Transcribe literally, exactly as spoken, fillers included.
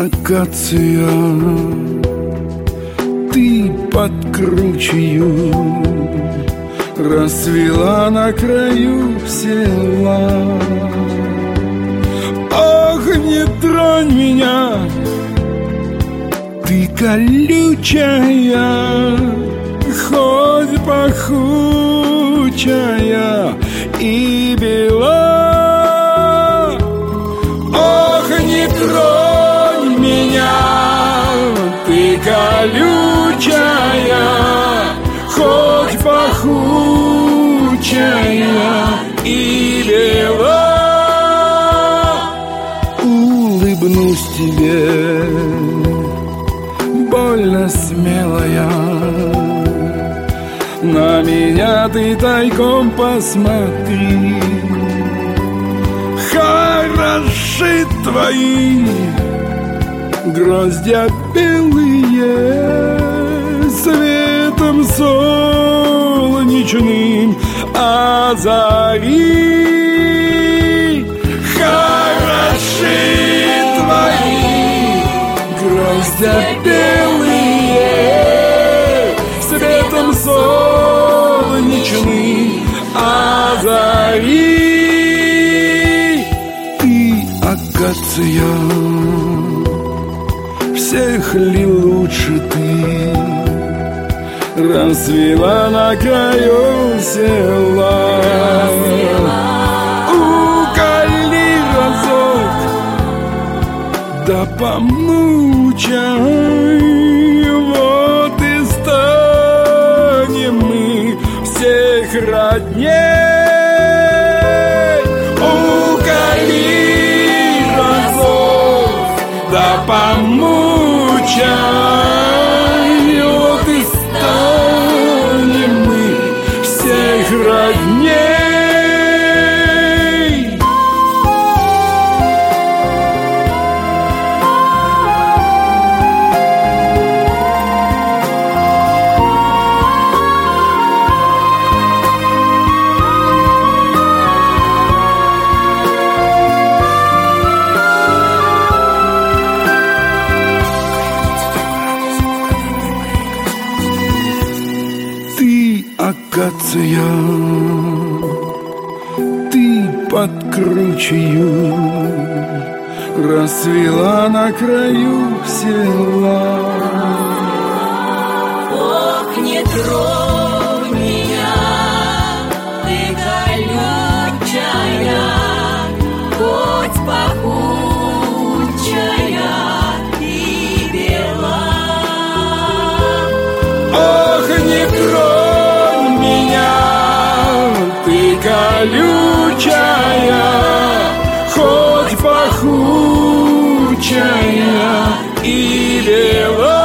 акация, ты под кручею расцвела на краю села. Ох, не тронь меня, ты колючая, хоть пахучая и бела. Ох, не тронь меня, ты колючая, хоть пахучая и бела. Улыбнусь тебе, больно смелая, на меня ты тайком посмотри. Хороши твои гроздья белые, светом солнечным озари. Хороши твои гроздья белые, светом солнечным озари. Ты акация, всех ли лучше ты расцвела на краю села. Уколи разок, да помучай, вот и станем мы всех родней. Уколи разок, да помучай, вот и станем мы всех родней. Акация, ты под кручею расцвела на краю села. Ох, не тронь меня, ты колючая, хоть пахучая и бела. Ох, не тронь меня, ты колючая, хоть пахучая и бела.